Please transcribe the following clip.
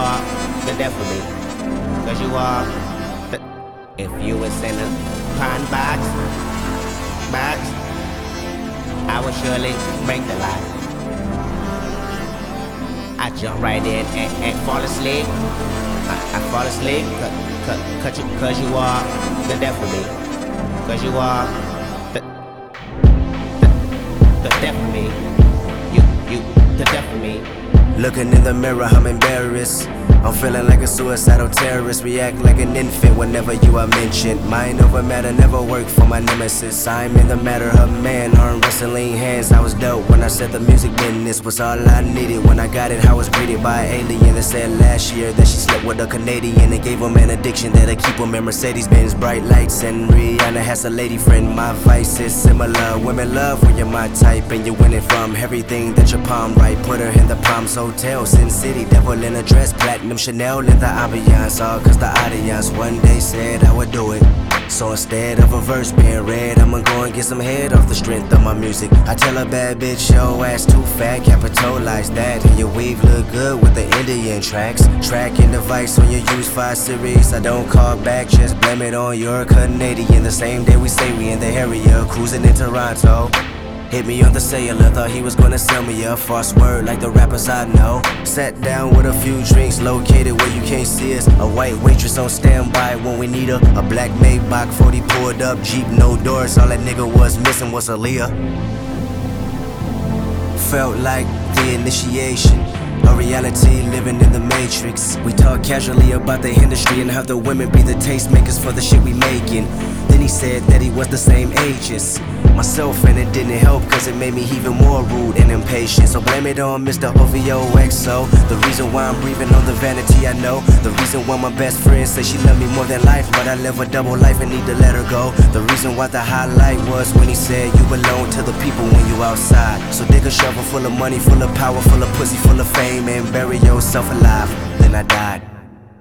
are the death of me. Cause you are the. If you was in a pine box, I would surely break the lock. I jump right in and fall asleep. I fall asleep cause you are the death of me. Cause you are the death of me. You, the death of me. Looking in the mirror, I'm embarrassed. I'm feeling like a suicidal terrorist. React like an infant whenever you are mentioned. Mind over matter never worked for my nemesis. I'm in the matter of man, arm wrestling hands. I was dope when I said the music business was all I needed. When I got it, I was greeted by an alien that said last year that she slept with a Canadian and gave him an addiction that'll keep him in Mercedes-Benz bright lights. And Rihanna has a lady friend. My vice is similar. Women love when you're my type and you're winning from everything that your palm right. Put her in the Palms Hotel, Sin City, devil in a dress, platinum Chanel in the ambiance, all cause the audience one day said I would do it. So instead of a verse being read, I'ma go and get some head off the strength of my music. I tell a bad bitch, yo ass too fat, capitalize that. And your weave look good with the Indian tracks. Tracking device on your Use 5 series. I don't call back, just blame it on your Canadian. The same day we say we in the area, cruising in Toronto. Hit me on the cellular, thought he was gonna sell me a false word like the rappers I know. Sat down with a few drinks, located where you can't see us. A white waitress on standby when we need her. A black Maybach 40 pulled up, Jeep, no doors. All that nigga was missing was Aaliyah. Felt like the initiation, a reality living in the matrix. We talk casually about the industry and how the women be the tastemakers for the shit we making. Then he said that he was the same age as myself, and it didn't help cause it made me even more rude and impatient. So blame it on Mr. OVOXO. The reason why I'm breathing on the vanity I know. The reason why my best friend says she love me more than life, but I live a double life and need to let her go. The reason why the highlight was when he said you belong to the people when you outside. So dig a shovel full of money, full of power, full of pussy, full of fame, and bury yourself alive. Then I died.